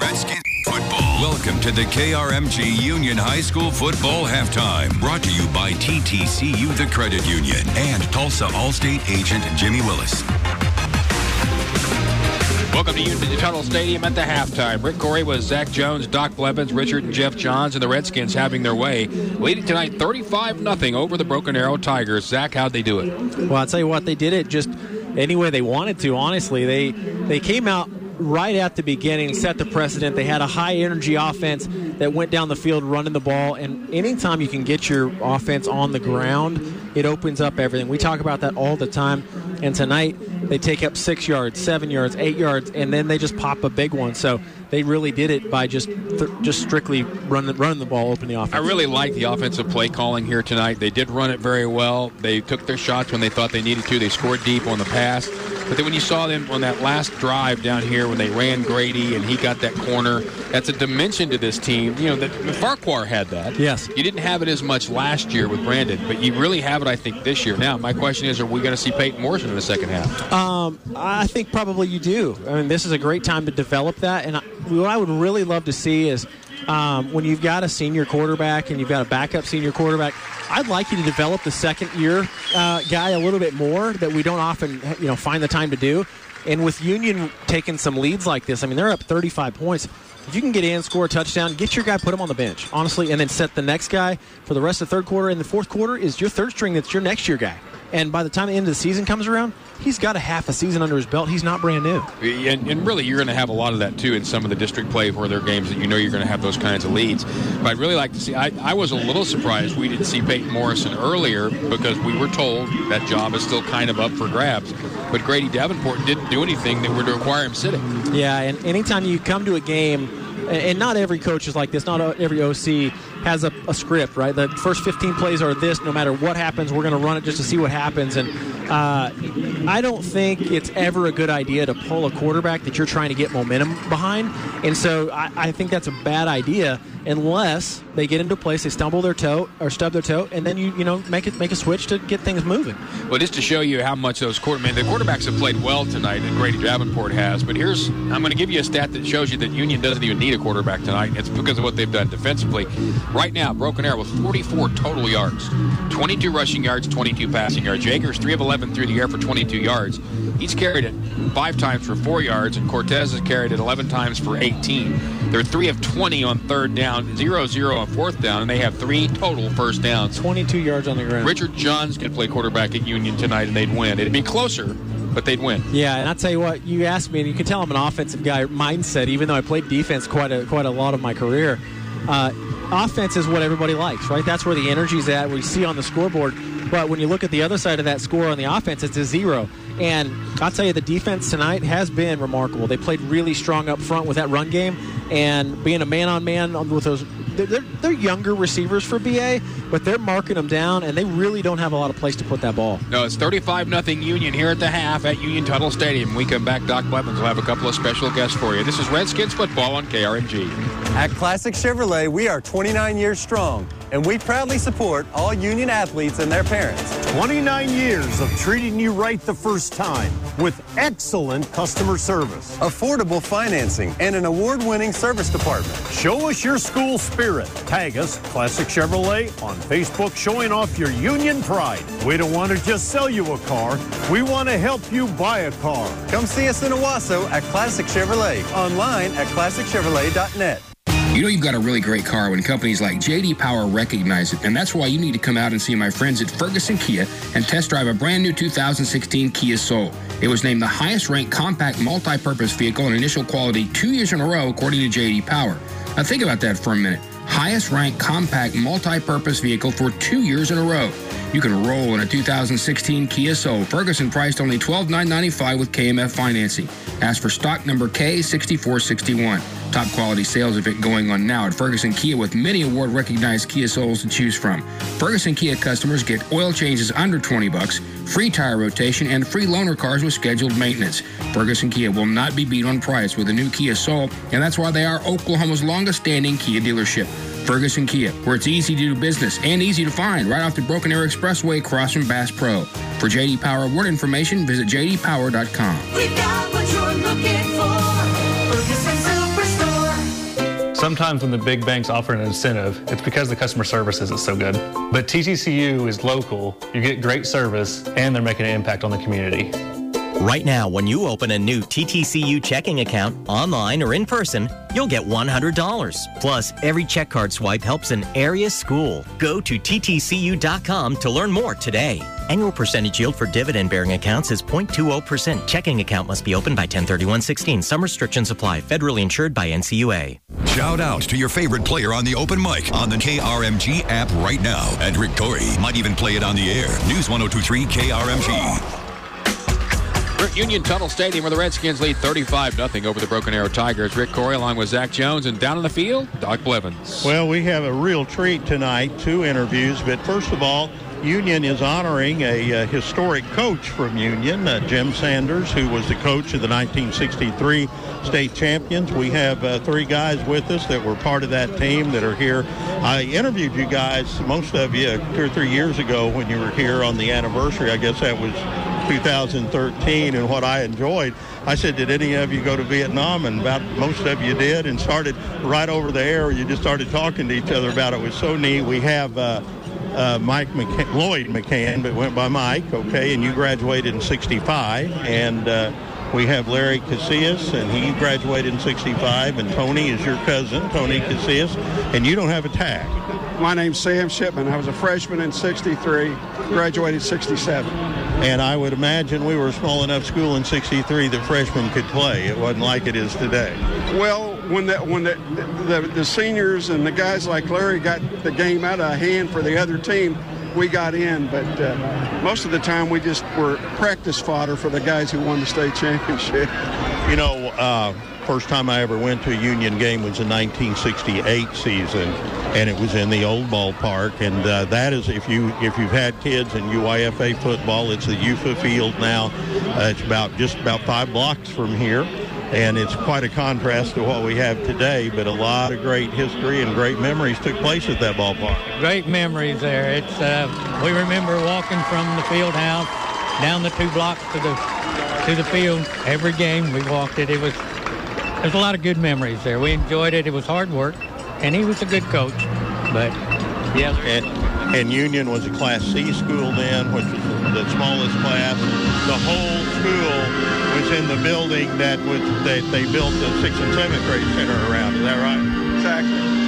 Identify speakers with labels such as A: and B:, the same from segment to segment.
A: Redskins football. Welcome to the KRMG Union High School football halftime. Brought to you by TTCU, the Credit Union, and Tulsa Allstate agent Jimmy Willis.
B: Welcome to Union Tuttle Stadium at the halftime. Rick Corey with Zach Jones, Doc Blevins, Richard and Jeff Johns, and the Redskins having their way. Leading tonight 35-0 over the Broken Arrow Tigers. Zach, how'd they do it?
C: Well, I'll tell you what, they did it just any way they wanted to, honestly. They came out right at the beginning, set the precedent. They had a high-energy offense that went down the field running the ball, and anytime you can get your offense on the ground, it opens up everything. We talk about that all the time, and tonight they take up 6 yards, 7 yards, 8 yards, and then they just pop a big one. So they really did it by just strictly running the ball, open the offense. I
B: really like the offensive play calling here tonight. They did run it very well. They took their shots when they thought they needed to. They scored deep on the pass. But then when you saw them on that last drive down here when they ran Grady and he got that corner, that's a dimension to this team. You know, Farquhar had that.
C: Yes.
B: You didn't have it as much last year with Brandon, but you really have it, I think, this year. Now, my question is, are we going to see Peyton Morrison in the second half?
C: I think probably you do. I mean, this is a great time to develop that. And what I would really love to see is when you've got a senior quarterback and you've got a backup senior quarterback, I'd like you to develop the second-year guy a little bit more that we don't often, find the time to do. And with Union taking some leads like this, I mean, they're up 35 points. If you can get in, score a touchdown, get your guy, put him on the bench, honestly, and then set the next guy for the rest of the third quarter. And the fourth quarter is your third string that's your next year guy. And by the time the end of the season comes around, he's got a half a season under his belt. He's not brand new.
B: And really, you're going to have a lot of that, too, in some of the district play where there are games that you know you're going to have those kinds of leads. But I'd really like to see – I was a little surprised we didn't see Peyton Morrison earlier because we were told that job is still kind of up for grabs. But Grady Davenport didn't do anything that would require him sitting.
C: Yeah, and anytime you come to a game – and not every coach is like this. Not every OC has a script, right? The first 15 plays are this. No matter what happens, we're going to run it just to see what happens. And I don't think it's ever a good idea to pull a quarterback that you're trying to get momentum behind. And so I think that's a bad idea unless they get into place, they stub their toe, and then you make a switch to get things moving.
B: Well, just to show you how much those quarterbacks have played well tonight, and Grady Davenport has. But I'm going to give you a stat that shows you that Union doesn't even need a quarterback tonight, and it's because of what they've done defensively. Right now, Broken Arrow with 44 total yards, 22 rushing yards, 22 passing yards. Jaegers 3 of 11 through the air for 22 yards. He's carried it 5 times for 4 yards, and Cortez has carried it 11 times for 18. They're 3 of 20 on third down, 0-0 on fourth down, and they have 3 total first downs.
C: 22 yards on the ground.
B: Richard Johns could play quarterback at Union tonight, and they'd win. It'd be closer, but they'd win.
C: Yeah, and I'll tell you what, you asked me, and you can tell I'm an offensive guy mindset, even though I played defense quite a lot of my career. Offense is what everybody likes, right? That's where the energy's at, we see on the scoreboard. But when you look at the other side of that score on the offense, it's a 0. And I'll tell you, the defense tonight has been remarkable. They played really strong up front with that run game, and being a man-on-man with those. They're younger receivers for BA, but they're marking them down, and they really don't have a lot of place to put that ball.
B: No, it's 35-0 Union here at the half at Union Tuttle Stadium. When we come back, Doc Blevins will have a couple of special guests for you. This is Redskins football on KRMG.
D: At Classic Chevrolet, we are 29 years strong, and we proudly support all Union athletes and their parents.
E: 29 years of treating you right the first time with excellent customer service,
D: affordable financing, and an award-winning service department.
E: Show us your school spirit. Tag us, Classic Chevrolet, on Facebook, showing off your Union pride. We don't want to just sell you a car. We want to help you buy a car.
D: Come see us in Owasso at Classic Chevrolet. Online at ClassicChevrolet.net.
F: You know you've got a really great car when companies like J.D. Power recognize it, and that's why you need to come out and see my friends at Ferguson Kia and test drive a brand new 2016 Kia Soul. It was named the highest-ranked compact multi-purpose vehicle in initial quality 2 years in a row, according to J.D. Power. Now think about that for a minute. Highest-ranked compact multi-purpose vehicle for 2 years in a row. You can roll in a 2016 Kia Soul. Ferguson priced only $12,995 with KMF financing. Ask for stock number K6461. Top quality sales of it going on now at Ferguson Kia with many award-recognized Kia Souls to choose from. Ferguson Kia customers get oil changes under $20, free tire rotation, and free loaner cars with scheduled maintenance. Ferguson Kia will not be beat on price with a new Kia Soul, and that's why they are Oklahoma's longest-standing Kia dealership. Ferguson Kia, where it's easy to do business and easy to find, right off the Broken Arrow Expressway across from Bass Pro. For J.D. Power award information, visit jdpower.com.
G: We've got what you're looking for. Ferguson Superstore. Sometimes when the big banks offer an incentive, it's because the customer service isn't so good. But TTCU is local, you get great service, and they're making an impact on the community.
H: Right now, when you open a new TTCU checking account, online or in person, you'll get $100. Plus, every check card swipe helps an area school. Go to ttcu.com to learn more today. Annual percentage yield for dividend-bearing accounts is 0.20%. Checking account must be opened by 10/31/16. Some restrictions apply. Federally insured by NCUA.
A: Shout out to your favorite player on the open mic on the KRMG app right now. And Rick Torrey might even play it on the air. News 102.3 KRMG.
B: We're at Union Tunnel Stadium where the Redskins lead 35-0 over the Broken Arrow Tigers. Rick Corey along with Zach Jones, and down on the field, Doc Blevins.
E: Well, we have a real treat tonight, 2 interviews, but first of all, Union is honoring a historic coach from Union, Jim Sanders, who was the coach of the 1963 state champions. We have 3 guys with us that were part of that team that are here. I interviewed you guys, most of you, 2 or 3 years ago when you were here on the anniversary. I guess that was 2013, and what I enjoyed, I said, did any of you go to Vietnam? And about most of you did, and started right over the air. You just started talking to each other about it. It was so neat. We have Lloyd McCann, but went by Mike, okay, and you graduated in 65, and we have Larry Casillas, and he graduated in 65, and Tony is your cousin, Tony Casillas, and you don't have a tag.
I: My name's Sam Shipman. I was a freshman in 63, graduated 67.
E: And I would imagine we were a small enough school in 63 that freshmen could play. It wasn't like it is today.
I: Well, when the seniors and the guys like Larry got the game out of hand for the other team, we got in. But most of the time we just were practice fodder for the guys who won the state championship.
E: You know, first time I ever went to a Union game was the 1968 season, and it was in the old ballpark. And that is, if you've had kids in UIFA football, it's the UFA field now. It's just about 5 blocks from here, and it's quite a contrast to what we have today. But a lot of great history and great memories took place at that ballpark.
J: Great memories there. It's we remember walking from the field house down the 2 blocks to the field every game. We walked it. There's a lot of good memories there. We enjoyed it. It was hard work, and he was a good coach. But, yeah.
E: And Union was a Class C school then, which was the smallest class. The whole school was in the building that they built the 6th and 7th grade center around. Is that right?
I: Exactly.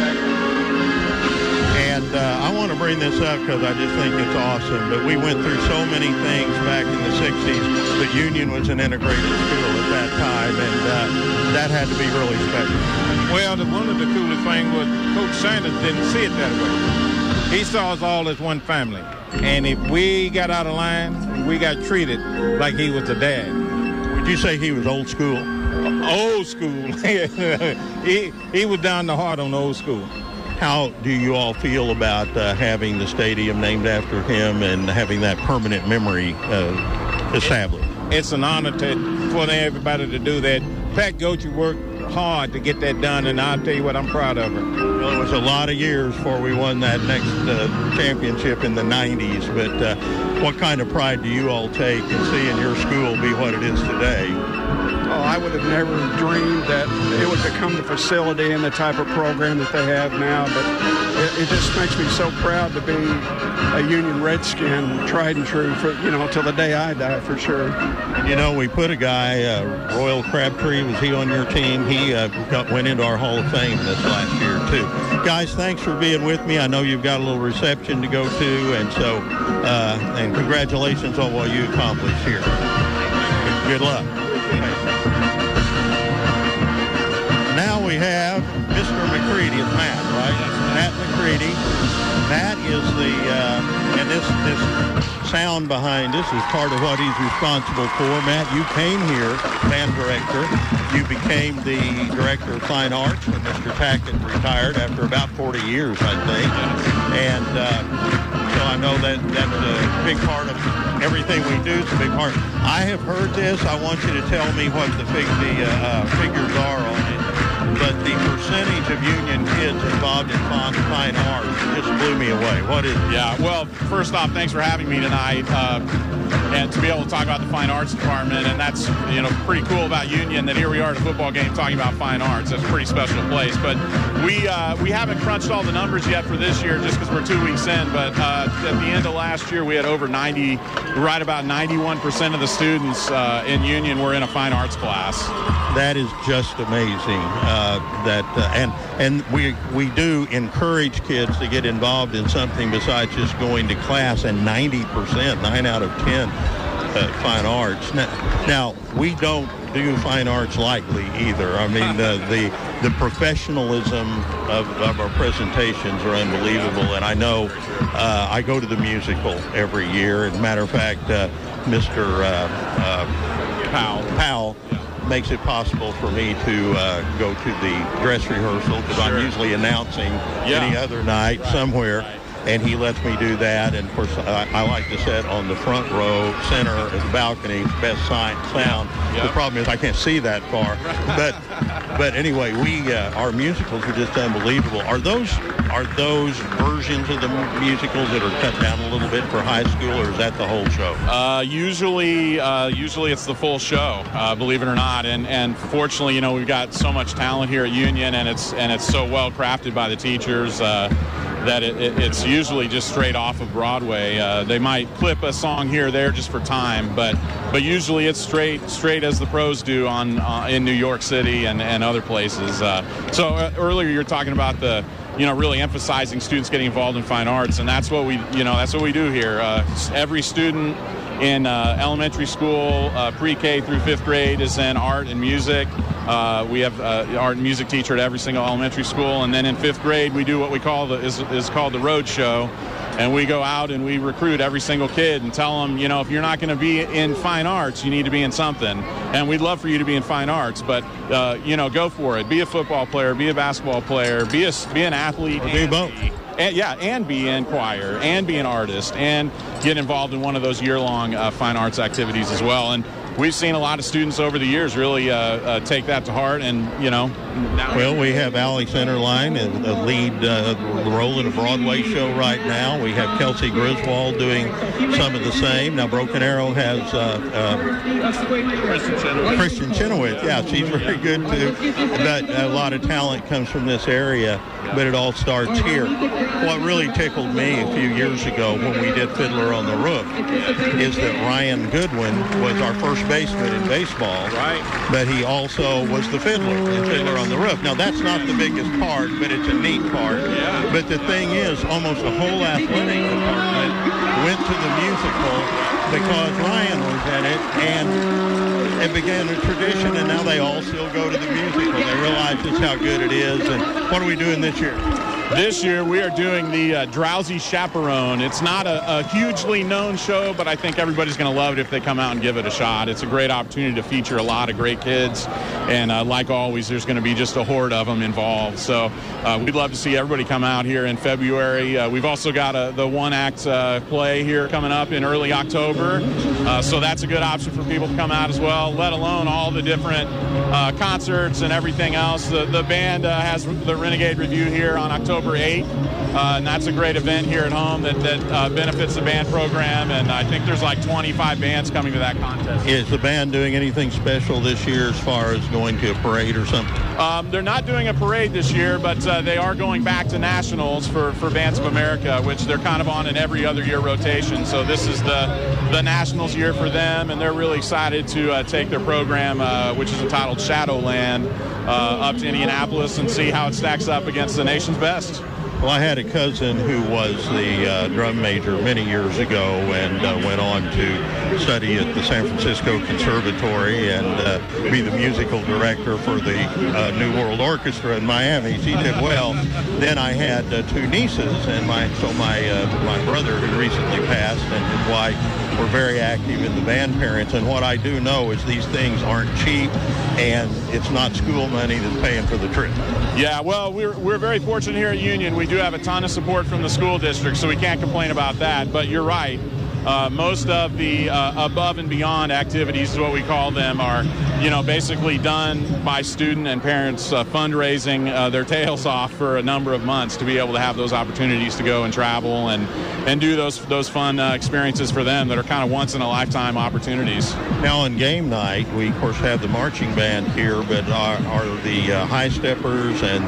E: And I want to bring this up because I just think it's awesome. But we went through so many things back in the 60s. But Union was an integrated school at that time, and that had to be really special.
K: Well, one of the coolest things was Coach Sanders didn't see it that way. He saw us all as one family. And if we got out of line, we got treated like he was a dad.
E: Would you say he was old school?
K: Old school. He was down the heart on old school.
E: How do you all feel about having the stadium named after him and having that permanent memory established?
K: It's an honor for everybody to do that. Pat Goethe worked hard to get that done, and I'll tell you what, I'm proud of her.
E: Well, it was a lot of years before we won that next championship in the 90s, but what kind of pride do you all take in seeing your school be what it is today?
I: Oh, I would have never dreamed that it would become the facility and the type of program that they have now, but it just makes me so proud to be a Union Redskin, tried and true, for, till the day I die, for sure.
E: We put a guy, Royal Crabtree, was he on your team? He went into our Hall of Fame this last year, too. Guys, thanks for being with me. I know you've got a little reception to go to, and so, and congratulations on what you accomplished here. Good luck. Now we have Mr. McCready. It's Matt, right? Matt McCready. Matt is and this sound behind this is part of what he's responsible for. Matt, you came here, band director. You became the director of fine arts when Mr. Tackett retired after about 40 years, I think. And so I know that's a big part of everything we do. It's a big part. I have heard this. I want you to tell me what the figures are on it. But the percentage of Union kids involved in fine arts just blew me away. What is it?
L: Yeah, well, first off, thanks for having me tonight. and to be able to talk about the fine arts department. And that's, pretty cool about Union, that here we are at a football game talking about fine arts. That's a pretty special place. But we haven't crunched all the numbers yet for this year just because we're 2 weeks in. But at the end of last year, we had over 90, right about 91% of the students in Union were in a fine arts class.
E: That is just amazing. And we do encourage kids to get involved in something besides just going to class, and 90%, 9 out of 10, fine arts. Now, we don't do fine arts lightly either. I mean, the professionalism of our presentations are unbelievable, and I know I go to the musical every year. As a matter of fact, Mr. Powell makes it possible for me to go to the dress rehearsal because I'm usually announcing any other night somewhere. Right. And he lets me do that. And, of course, I like to sit on the front row, center of the balcony, best sound. Yep. The problem is I can't see that far. But anyway, our musicals are just unbelievable. Are those versions of the musicals that are cut down a little bit for high school, or is that the whole show?
L: Usually it's the full show, believe it or not. And fortunately, we've got so much talent here at Union, and it's so well crafted by the teachers. That it's usually just straight off of Broadway. They might clip a song here or there just for time, but usually it's straight as the pros do in New York City and other places. So earlier you were talking about the really emphasizing students getting involved in fine arts, and that's what we do here. Every student in elementary school, pre-K through 5th grade, is in art and music. We have art and music teacher at every single elementary school, and then in 5th grade we do what we call is called the road show, and we go out and we recruit every single kid and tell them, if you're not going to be in fine arts, you need to be in something, and we'd love for you to be in fine arts, but go for it. Be a football player, be a basketball player, be an athlete,
E: or do both.
L: And be in choir, and be an artist, and get involved in one of those year-long fine arts activities as well. And we've seen a lot of students over the years really take that to heart, and now.
E: Well, we have Allie Centerline, a lead role in a Broadway show right now. We have Kelsey Griswold doing some of the same. Now, Broken Arrow has Christian Chenoweth. Yeah, she's very good too. But a lot of talent comes from this area, but it all starts here. What really tickled me a few years ago when we did Fiddler on the Roof is that Ryan Goodwin was our first baseman in baseball,
L: right?
E: But he also was the fiddler in Fiddler on the Roof. Now, that's not the biggest part, but it's a neat part.
L: Yeah.
E: But the thing is, almost the whole athletic department went to the musical because Ryan was in it, and it began a tradition, and now they all still go to the musical. They realize just how good it is. And what are we doing this year?
L: This year we are doing the Drowsy Chaperone. It's not a hugely known show, but I think everybody's going to love it if they come out and give it a shot. It's a great opportunity to feature a lot of great kids, and like always, there's going to be just a horde of them involved. So we'd love to see everybody come out here in February. We've also got the one-act play here coming up in early October, so that's a good option for people to come out as well, let alone all the different concerts and everything else. The band has the Renegade Review here on October 8th, and that's a great event here at home that benefits the band program, and I think there's like 25 bands coming to that contest.
E: Is the band doing anything special this year as far as going to a parade or something?
L: They're not doing a parade this year, but they are going back to nationals for Bands of America, which they're kind of on an every other year rotation. So this is the nationals year for them, and they're really excited to take their program, which is entitled Shadowland, up to Indianapolis and see how it stacks up against the nation's best.
E: Well, I had a cousin who was the drum major many years ago and went on to study at the San Francisco Conservatory and be the musical director for the New World Orchestra in Miami. He did well. Then I had two nieces, and my brother, who recently passed, and his wife were very active in the band parents. And what I do know is these things aren't cheap, and it's not school money that's paying for the trip.
L: Yeah, well, we're very fortunate here at Union. We do have a ton of support from the school district, so we can't complain about that. But you're right. most of the above and beyond activities, is what we call them, are, basically done by student and parents fundraising their tails off for a number of months to be able to have those opportunities to go and travel and do those fun experiences for them that are kind of once-in-a-lifetime opportunities.
E: Now, on game night, we, of course, have the marching band here, but are the high steppers and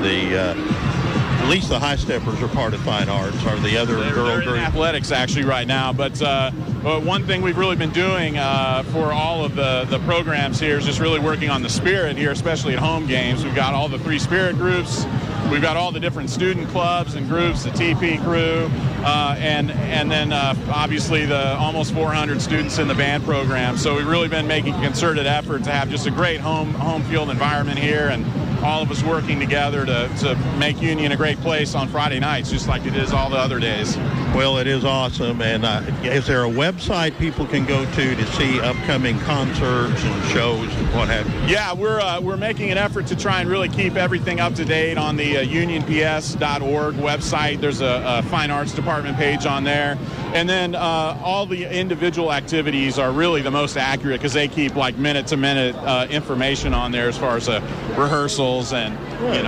E: at least the high steppers are part of fine arts. Are the other girl group?
L: Athletics, actually, right now. But one thing we've really been doing for all of the programs here is just really working on the spirit here, especially at home games. We've got all the 3 spirit groups. We've got all the different student clubs and groups, the TP crew, and then obviously the almost 400 students in the band program. So we've really been making a concerted effort to have just a great home field environment here, and all of us working together to make Union a great place on Friday nights, just like it is all the other days.
E: Well, it is awesome. And is there a website people can go to see upcoming concerts and shows and what have you?
L: Yeah, we're making an effort to try and really keep everything up to date on the unionps.org website. There's a fine arts department page on there. And then all the individual activities are really the most accurate because they keep like minute-to-minute information on there as far as rehearsals and,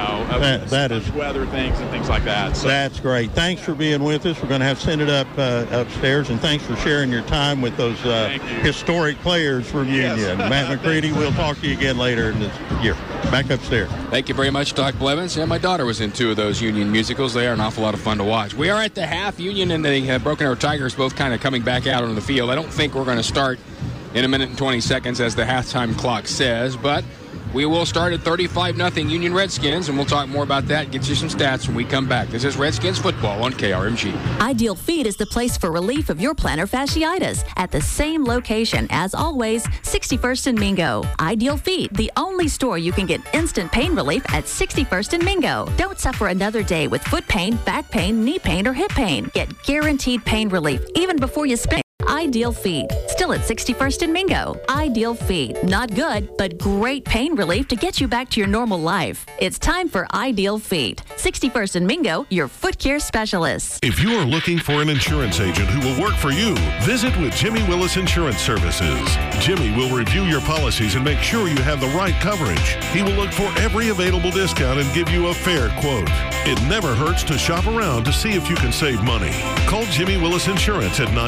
E: that is
L: weather things and things like that. So
E: that's great. Thanks for being with us. We're going to have send it up upstairs, and thanks for sharing your time with those historic players from Union. Matt McCready, we'll talk to you again later in this year. Back upstairs.
B: Thank you very much, Doc Blevins. Yeah, my daughter was in 2 of those Union musicals. They are an awful lot of fun to watch. We are at the half. Union and the Broken Arrow Tigers both kind of coming back out on the field. I don't think we're going to start in 1 minute and 20 seconds as the halftime clock says, but we will start at 35-0 Union Redskins, and we'll talk more about that, get you some stats when we come back. This is Redskins football on KRMG.
M: Ideal Feet is the place for relief of your plantar fasciitis at the same location as always, 61st and Mingo. Ideal Feet, the only store you can get instant pain relief at 61st and Mingo. Don't suffer another day with foot pain, back pain, knee pain, or hip pain. Get guaranteed pain relief even before you spend. Ideal Feet, still at 61st and Mingo. Ideal Feet, not good, but great pain relief to get you back to your normal life. It's time for Ideal Feet. 61st and Mingo, your foot care specialists.
N: If you are looking for an insurance agent who will work for you, visit with Jimmy Willis Insurance Services. Jimmy will review your policies and make sure you have the right coverage. He will look for every available discount and give you a fair quote. It never hurts to shop around to see if you can save money. Call Jimmy Willis Insurance at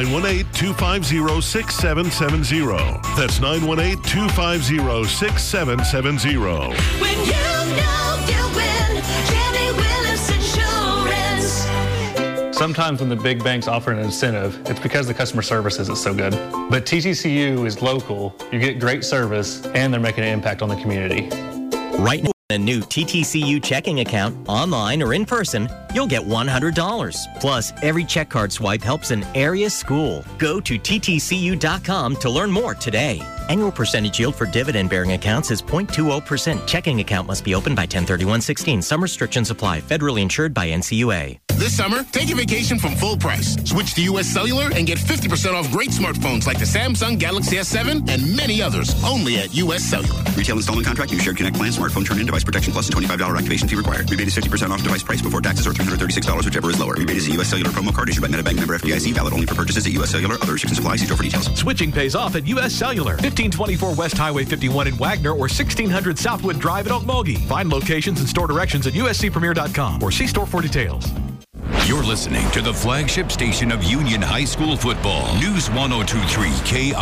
N: 918-250-6770. That's 918-250-6770.
O: When you know you win, Jimmy Willis Insurance.
G: Sometimes when the big banks offer an incentive, it's because the customer service isn't so good. But TTCU is local, you get great service, and they're making an impact on the community.
H: Right now, a new TTCU checking account, online or in person, you'll get $100. Plus, every check card swipe helps an area school. Go to ttcu.com to learn more today. Annual percentage yield for dividend-bearing accounts is 0.20%. Checking account must be opened by 10/31/16. Some restrictions apply. Federally insured by NCUA.
P: This summer, take a vacation from full price. Switch to U.S. Cellular and get 50% off great smartphones like the Samsung Galaxy S7 and many others, only at U.S. Cellular.
Q: Retail installment contract, new shared connect plan, smartphone turn-in, device protection plus a $25 activation fee required. Rebate is 50% off device price before taxes or $336, whichever is lower. Rebate is a U.S. Cellular promo card issued by MetaBank member FDIC, valid only for purchases at U.S. Cellular. Other restrictions apply. See store for details.
R: Switching pays off at U.S. Cellular. 1524 West Highway 51 in Wagner or 1600 Southwood Drive in Okmulgee. Find locations and store directions at uscpremier.com or see store for details.
A: You're listening to the flagship station of Union High School football. News 102.3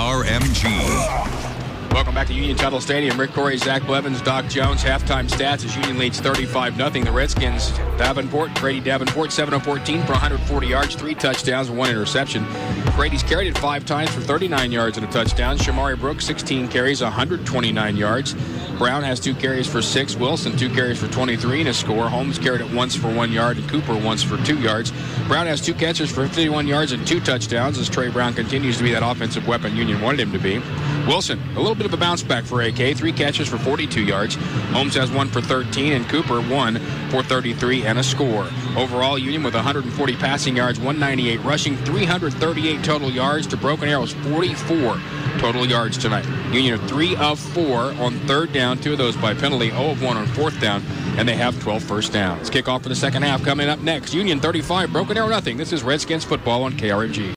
A: KRMG.
B: Welcome back to Union Tuttle Stadium. Rick Corey, Zach Blevins, Doc Jones. Halftime stats as Union leads 35-0. The Redskins, Grady Davenport, 7 of 14 for 140 yards, 3 touchdowns, and 1 interception. Brady's carried it 5 times for 39 yards and a touchdown. Shamari Brooks, 16 carries, 129 yards. Brown has 2 carries for 6. Wilson, 2 carries for 23 and a score. Holmes carried it once for 1 yard, and Cooper once for 2 yards. Brown has 2 catches for 51 yards and 2 touchdowns as Trey Brown continues to be that offensive weapon Union wanted him to be. Wilson, a little bit of a bounce back for AK, 3 catches for 42 yards. Holmes has 1 for 13, and Cooper 1 for 33 and a score. Overall, Union with 140 passing yards, 198 rushing, 338 total yards to Broken Arrow's 44 total yards tonight. Union are 3 of 4 on 3rd down, 2 of those by penalty, 0 of 1 on 4th down, and they have 12 first downs. Kickoff for the second half coming up next. Union 35, Broken Arrow nothing. This is Redskins football on KRMG.